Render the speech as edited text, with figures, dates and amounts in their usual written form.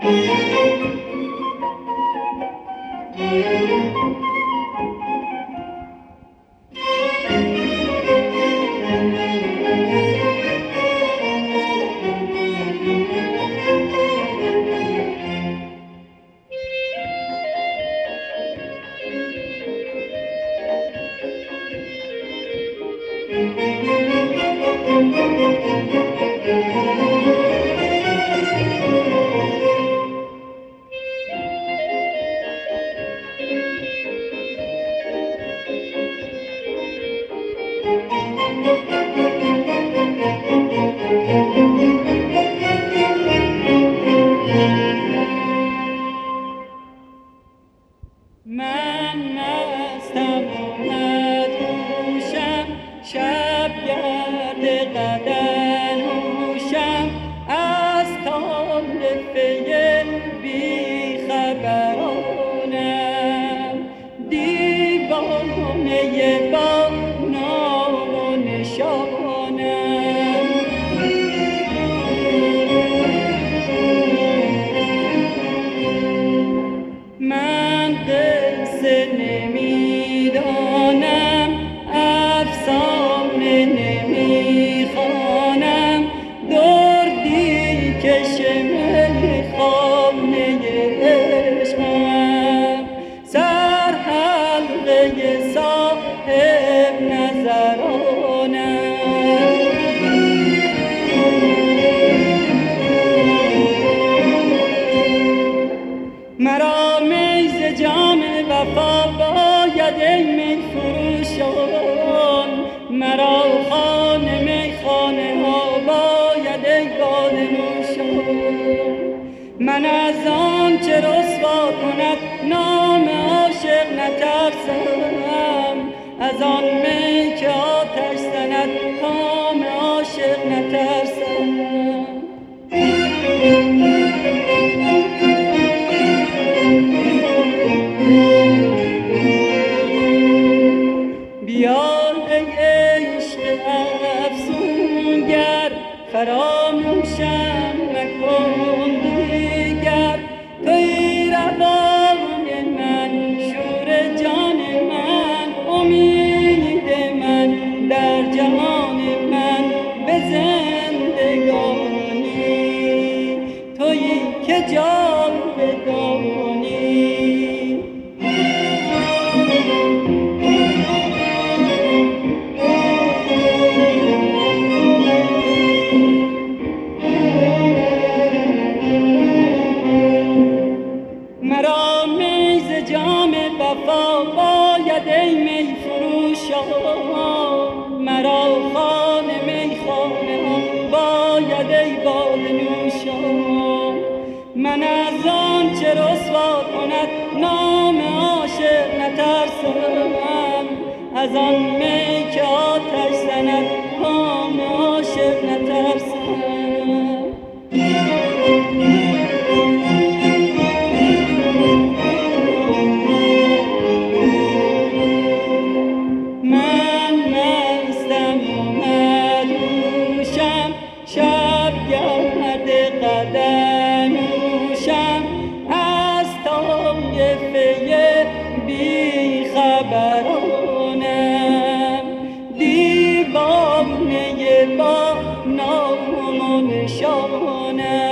من مستم و مدهوشم، شب گرد قدنوشم، از طایفه بی خبرانم، دیوانه با نام و نشانم. من قصه نمیدانم، افسانه نمیخوانم، دردی که شمل خانه عشقم، سرحلقه صاحب نظرانم. مرا می ز جام وفا باید ای می فروشان، مرا خانه میخانه ها باید ای باده نوشان. من از آن چه رسوا کند نام عاشق نترسم، از آن می که آتش زند کام عاشق نترسم. بیا ای عشق افسونگر، فراموشم مکن دیگر، توی روان من، شور جان من، امید من در جهان من، به زندگانی تویی که جاودانی. مرا می ز جام وفا باید ای می فروشان، مرا خانه میخانه ها باید ای باده نوشان. من از آن چه رسوا کند نام عاشق نترسم، از آن می که آتش زند کام عاشق نترسم. من مستم و مدهوشم، شب گرد قدنوشم، از طایفه بی خبرانم، دیوانه با نام و نشانم.